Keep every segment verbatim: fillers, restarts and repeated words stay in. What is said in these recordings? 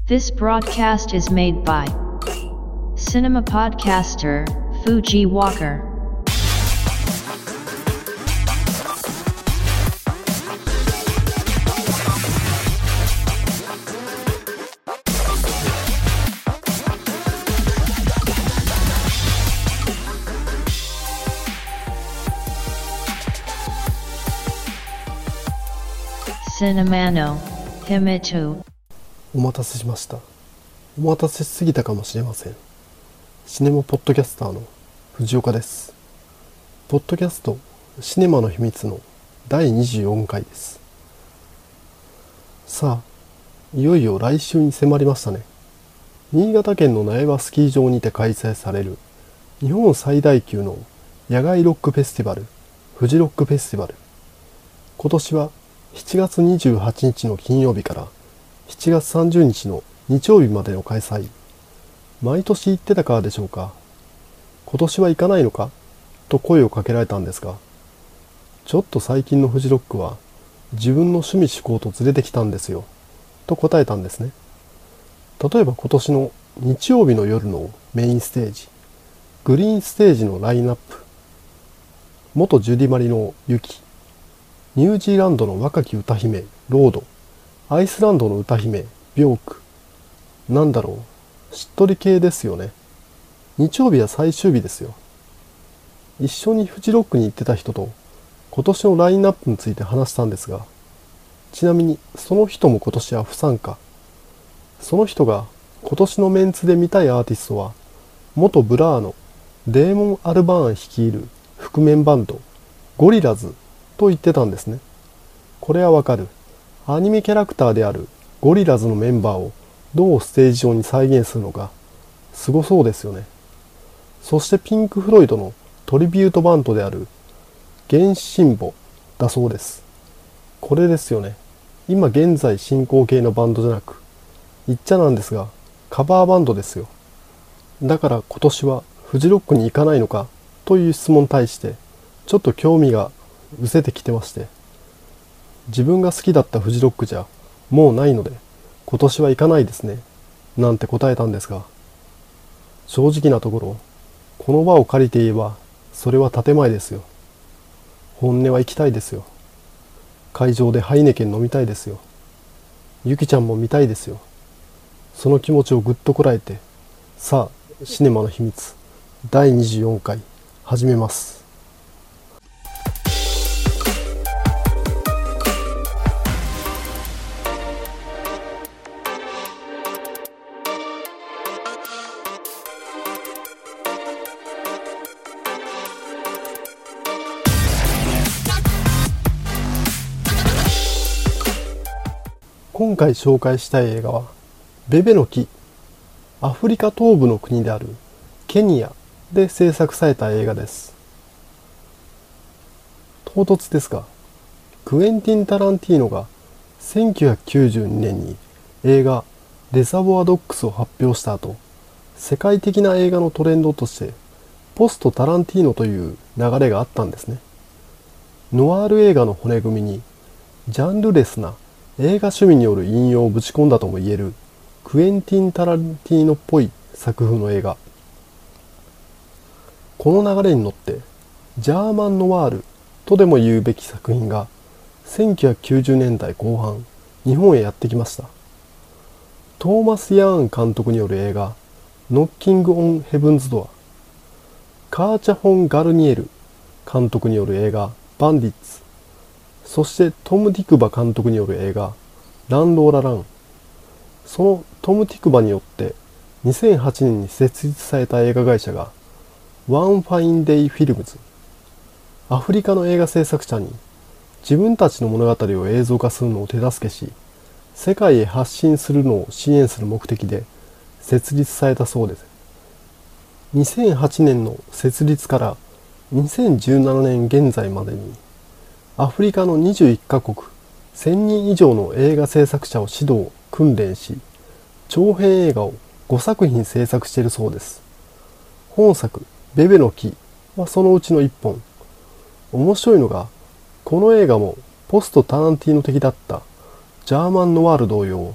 This broadcast is made by cinema podcaster Fuji Walker. Cinemano Himitu。 お待たせしました。お待たせしすぎたかもしれません。シネマポッドキャスターの藤岡です。ポッドキャストシネマの秘密のだいにじゅうよんかいです。さあ、いよいよ来週に迫りましたね。新潟県の苗場スキー場にて開催される日本最大級の野外ロックフェスティバル、フジロックフェスティバル。今年はしちがつにじゅうはちにちの金曜日からしちがつさんじゅうにちの日曜日までの開催。毎年行ってたからでしょうか。今年は行かないのかと声をかけられたんですが、ちょっと最近のフジロックは自分の趣味嗜好とずれてきたんですよと答えたんですね。例えば今年の日曜日の夜のメインステージ、グリーンステージのラインナップ、元ジュディマリのユキ、ニュージーランドの若き歌姫ロード、アイスランドの歌姫ビョーク。なんだろう、しっとり系ですよね。日曜日は最終日ですよ。一緒にフジロックに行ってた人と今年のラインナップについて話したんですが、ちなみにその人も今年は不参加。その人が今年のメンツで見たいアーティストは元ブラーのデーモン・アルバーン率いる覆面バンドゴリラズと言ってたんですね。これはわかる。アニメキャラクターであるゴリラズのメンバーをどうステージ上に再現するのか、すごそうですよね。そしてピンク・フロイドのトリビュートバンドである原始神母だそうです。これですよね。今現在進行形のバンドじゃなく、言っちゃなんですがカバーバンドですよ。だから今年はフジロックに行かないのかという質問に対してちょっと興味が失せてきてまして、自分が好きだったフジロックじゃもうないので今年は行かないですねなんて答えたんですが、正直なところこの場を借りて言えばそれは建前ですよ。本音は行きたいですよ。会場でハイネケン飲みたいですよ。ゆきちゃんも見たいですよ。その気持ちをぐっとこらえて、さあシネマの秘密だいにじゅうよんかい始めます。今回紹介したい映画はベベの木。アフリカ東部の国であるケニアで制作された映画です。唐突ですが、クエンティン・タランティーノがせんきゅうひゃくきゅうじゅうにねんに映画レザボア・ドッグスを発表した後、世界的な映画のトレンドとしてポスト・タランティーノという流れがあったんですね。ノワール映画の骨組みにジャンルレスな映画趣味による引用をぶち込んだとも言えるクエンティン・タランティーノっぽい作風の映画。この流れに乗ってジャーマンノワールとでも言うべき作品がせんきゅうひゃくきゅうじゅうねんだいこう半日本へやってきました。トーマス・ヤーン監督による映画ノッキング・オン・ヘブンズ・ドア、カーチャ・フォン・ガルニエル監督による映画バンディッツ、そしてトム・ティクバ監督による映画ランローララン。そのトム・ティクバによってにせんはちねんに設立された映画会社がワンファインデイフィルムズ。アフリカの映画制作者に自分たちの物語を映像化するのを手助けし、世界へ発信するのを支援する目的で設立されたそうです。にせんはちねんの設立からにせんじゅうななねん現在までにアフリカのにじゅういっかこくせんにん以上の映画制作者を指導、訓練し、長編映画をごさくひん制作しているそうです。本作ベベの木はそのうちのいっぽん。面白いのが、この映画もポストタランティーノ的だったジャーマンノワール同様、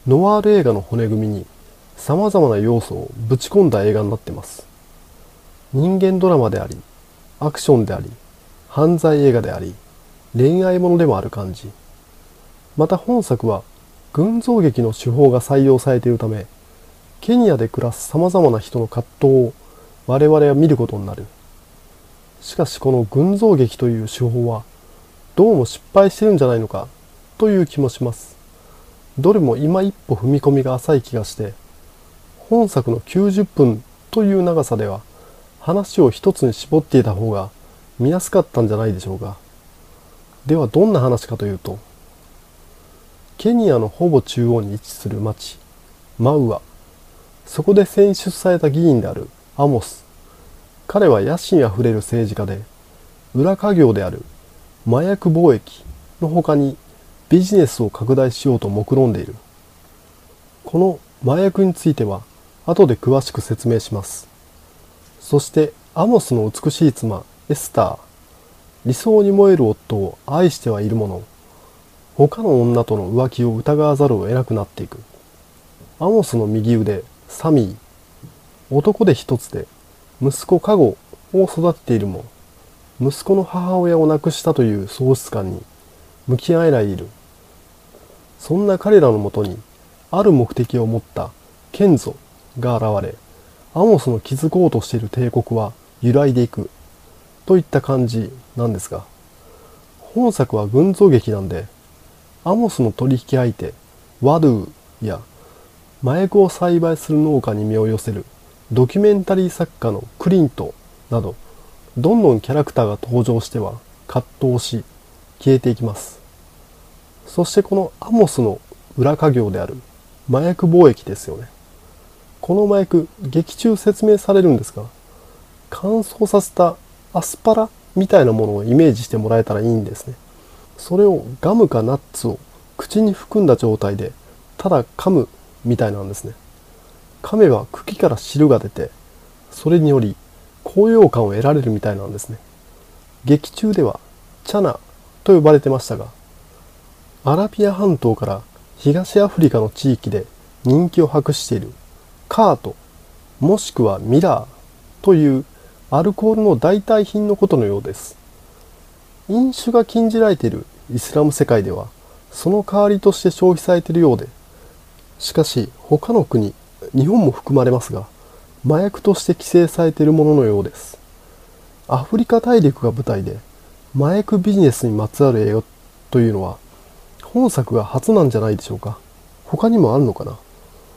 ノワール映画の骨組みに様々な要素をぶち込んだ映画になってます。人間ドラマであり、アクションであり、犯罪映画であり、恋愛ものでもある感じ。また本作は群像劇の手法が採用されているため、ケニアで暮らす様々な人の葛藤を我々は見ることになる。しかしこの群像劇という手法はどうも失敗してるんじゃないのかという気もします。どれも今一歩踏み込みが浅い気がして、本作のきゅうじゅっぷんという長さでは話を一つに絞っていた方が見やすかったんじゃないでしょうか。ではどんな話かというと、ケニアのほぼ中央に位置する町、マウア。そこで選出された議員であるアモス。彼は野心あふれる政治家で、裏稼業である麻薬貿易の他にビジネスを拡大しようと目論んでいる。この麻薬については後で詳しく説明します。そしてアモスの美しい妻エスター。理想に燃える夫を愛してはいるもの、他の女との浮気を疑わざるを得なくなっていく。アモスの右腕サミー。男で一つで息子カゴを育てているも、息子の母親を亡くしたという喪失感に向き合えないでいる。そんな彼らのもとにある目的を持ったケンゾが現れ、アモスの築こうとしている帝国は揺らいでいくといった感じなんですが、本作は群像劇なんで、アモスの取引相手ワドゥや麻薬を栽培する農家に身を寄せるドキュメンタリー作家のクリントなど、どんどんキャラクターが登場しては葛藤し消えていきます。そしてこのアモスの裏稼業である麻薬貿易ですよね。この麻薬、劇中説明されるんですが、乾燥させたアスパラみたいなものをイメージしてもらえたらいいんですね。それをガムかナッツを口に含んだ状態でただ噛むみたいなんですね。噛めば茎から汁が出て、それにより高揚感を得られるみたいなんですね。劇中ではチャナと呼ばれてましたが、アラビア半島から東アフリカの地域で人気を博しているカートもしくはミラーというアルコールの代替品のことのようです。飲酒が禁じられているイスラム世界ではその代わりとして消費されているようで、しかし他の国、日本も含まれますが、麻薬として規制されているもののようです。アフリカ大陸が舞台で麻薬ビジネスにまつわる映画というのは本作が初なんじゃないでしょうか。他にもあるのかな。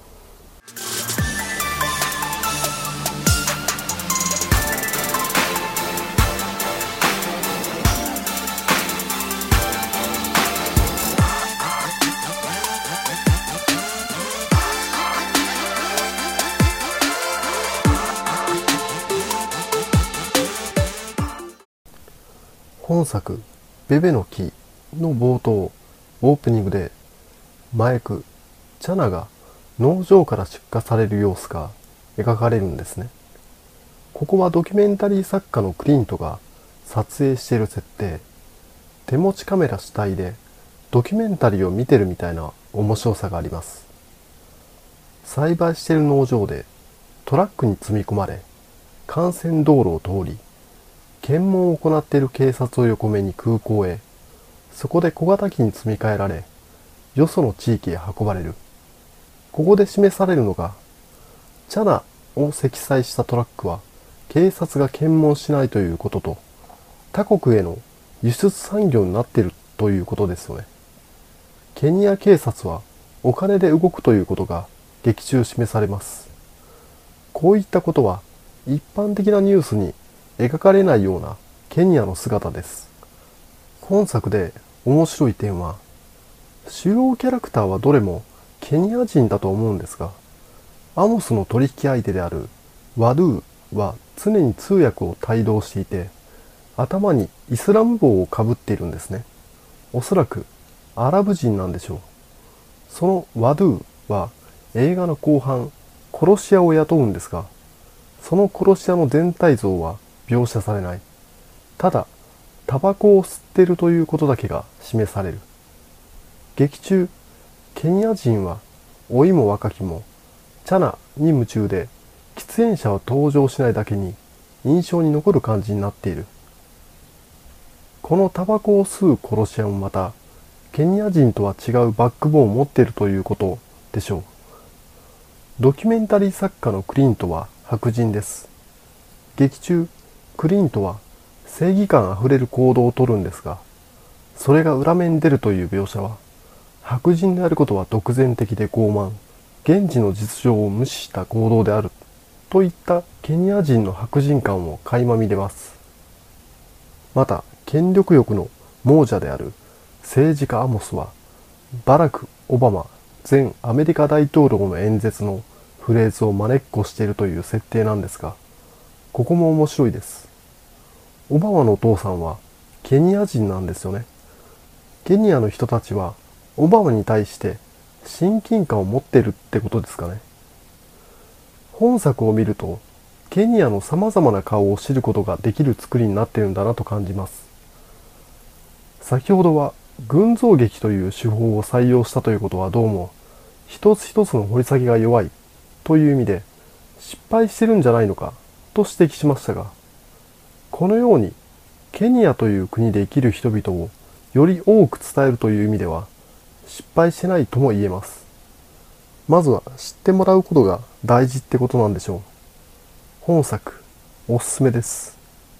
本作ベベの木の冒頭オープニングで麻薬チャナが農場から出荷される様子が描かれるんですね。ここはドキュメンタリー作家のクリントが撮影している設定。手持ちカメラ主体でドキュメンタリーを見てるみたいな面白さがあります。栽培している農場でトラックに積み込まれ幹線道路を通り、検問を行っている警察を横目に空港へ、そこで小型機に積み替えられ、よその地域へ運ばれる。ここで示されるのが、チャナを積載したトラックは警察が検問しないということと、他国への輸出産業になっているということですよね。ケニア警察はお金で動くということが劇中示されます。こういったことは一般的なニュースに描かれないようなケニアの姿です。本作で面白い点は、主要キャラクターはどれもケニア人だと思うんですが、アモスの取引相手であるワドゥは常に通訳を帯同していて、頭にイスラム帽をかぶっているんですね。おそらくアラブ人なんでしょう。そのワドゥは映画の後半、殺し屋を雇うんですが、その殺し屋の全体像は描写されない。ただ、タバコを吸っているということだけが示される。劇中、ケニア人は老いも若きもチャナに夢中で喫煙者は登場しないだけに印象に残る感じになっている。このタバコを吸う殺し屋もまたケニア人とは違うバックボーンを持っているということでしょう。ドキュメンタリー作家のクリントは白人です。劇中クリントは正義感あふれる行動をとるんですが、それが裏面に出るという描写は白人であることは独善的で傲慢、現地の実情を無視した行動であるといったケニア人の白人感を垣間見れます。また権力欲の亡者である政治家アモスはバラク・オバマ前アメリカ大統領の演説のフレーズをまねっこしているという設定なんですが、ここも面白いです。オバマのお父さんはケニア人なんですよね。ケニアの人たちはオバマに対して親近感を持っているってことですかね。本作を見るとケニアの様々な顔を知ることができる作りになっているんだなと感じます。先ほどは群像劇という手法を採用したということはどうも一つ一つの掘り下げが弱いという意味で失敗してるんじゃないのかと指摘しましたが、このようにケニアという国で生きる人々をより多く伝えるという意味では失敗してないとも言えます。まずは知ってもらうことが大事ってことなんでしょう。本作おすすめです。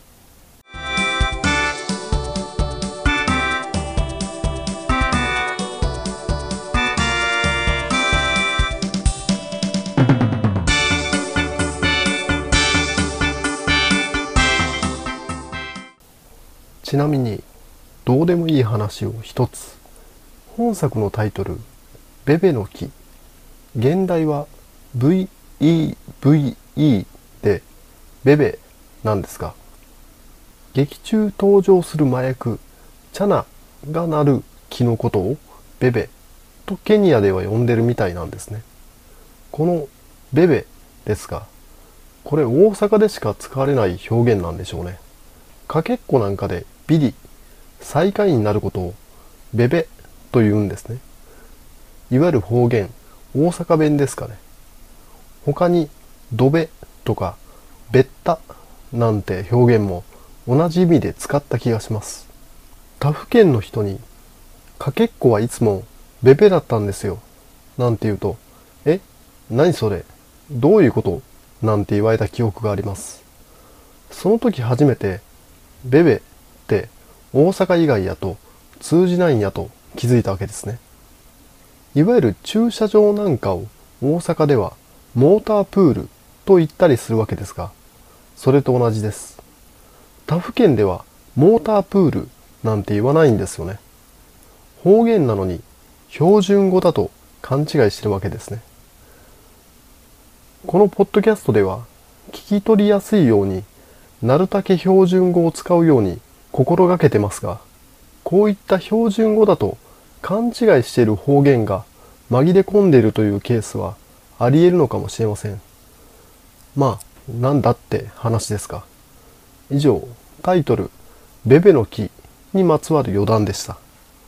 ちなみにどうでもいい話を一つ。本作のタイトルベベの木、現代は ブイイーブイイー でベベなんですが、劇中登場する麻薬チャナがなる木のことをベベとケニアでは呼んでるみたいなんですね。このベベですが、これ大阪でしか使われない表現なんでしょうね。かけっこなんかでビリ、最下位になることをベベと言うんですね。いわゆる方言、大阪弁ですかね。他にドベとかベッタなんて表現も同じ意味で使った気がします。他府県の人にかけっこはいつもベベだったんですよなんて言うと、え、何それ、どういうことなんて言われた記憶があります。その時初めてベベって大阪以外やと通じないんやと気づいたわけですね。いわゆる駐車場なんかを大阪ではモータープールと言ったりするわけですが、それと同じです。他府県ではモータープールなんて言わないんですよね。方言なのに標準語だと勘違いしてるわけですね。このポッドキャストでは聞き取りやすいようになるだけ標準語を使うように心がけてますが、こういった標準語だと勘違いしている方言が紛れ込んでいるというケースはあり得るのかもしれません。まあ、なんだって話ですか。以上、タイトル、ベベの木にまつわる余談でした。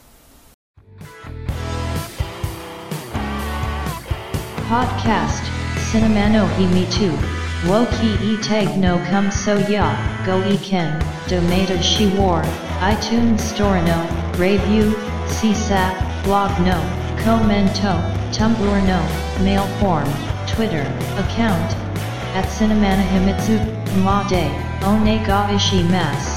Podcast Cinema no Himi two Wo ki e tag no come so ya go e ken Domato shi war iTunes Store no Review C S A T Blog no Commento Tumblr no Mail form Twitter account at Cinemana Himitsu Ma de One ga ishimasu。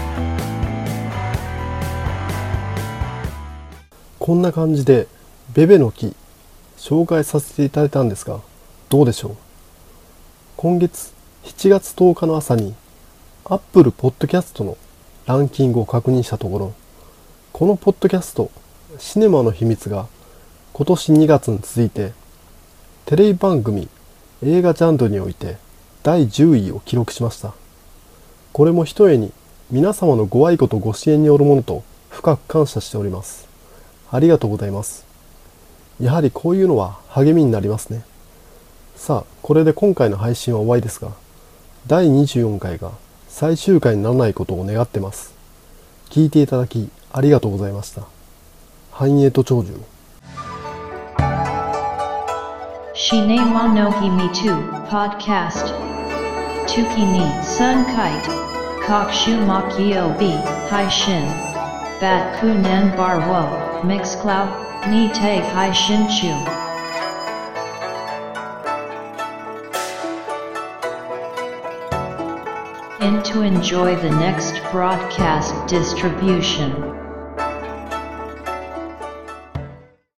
こんな感じでベベの木紹介させていただいたんですが、どうでしょう。今月しちがつとおかの朝に Apple Podcast のランキングを確認したところ、このポッドキャストシネマの秘密が今年にがつに続いてテレビ番組映画ジャンルにおいてだいじゅういを記録しました。これもひとえに皆様のご愛顧とご支援によるものと深く感謝しております。ありがとうございます。やはりこういうのは励みになりますね。さあ、これで今回の配信は終わりですが、だいにじゅうよんかいが最終回にならないことを願ってます。聞いていただきありがとうございました。繁栄と長寿。 Shine wa no himi tu, podcast. Tuki ni sun kite. Kokshu makyo bi, hai shin. Bat ku nan bar wo, mixcloud, ni tag hai shin chu. In to enjoy the next broadcast distribution.